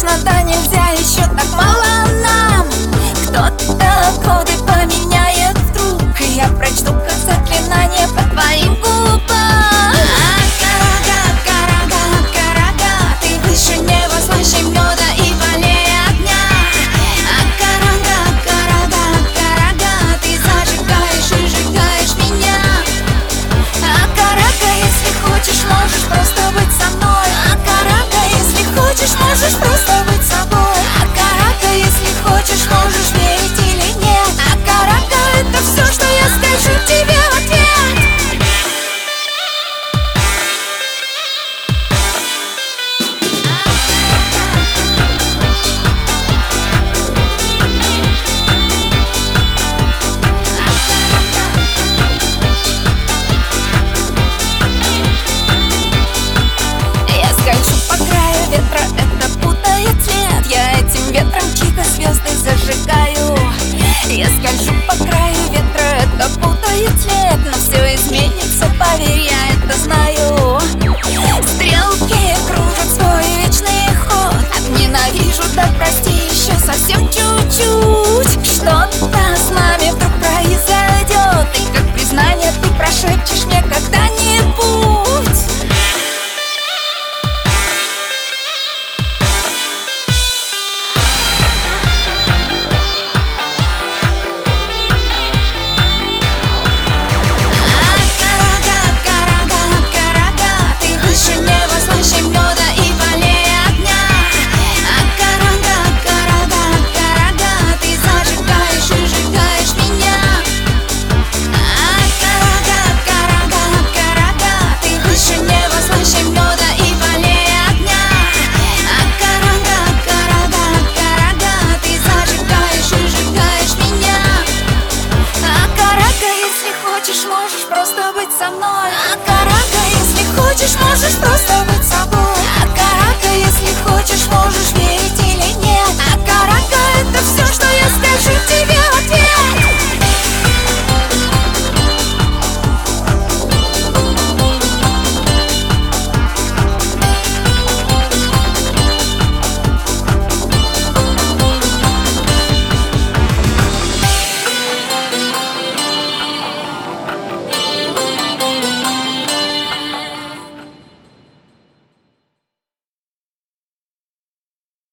Сложно, да нельзя, еще так мало нам. Кто-то коды поменяет вдруг, и я прочту как заклинание по твоим губам. Карага, ты выше неба, слаще меда и более огня. Карага, ты зажигаешь и сжигаешь меня. Карага, если хочешь, можешь просто быть со мной. Карага, если хочешь, можешь просто быть собой. Карага, если хочешь, можешь верить или нет. Карага, это все, что я скажу тебе в ответ. Я скольжу по краю ветра, это путает цвет. Я этим ветром чьи-то звезды зажигаю. Я скольжу по краю ветра, это путает цвет. Но все изменится, поверь, я это знаю. Стрелки кружат свой вечный ход. Ненавижу, да прости, еще совсем чуть-чуть. Что-то с нами вдруг произойдет, и как признание ты прошепчешь мне когда-нибудь. Можешь просто быть со мной. Карага, если хочешь, можешь просто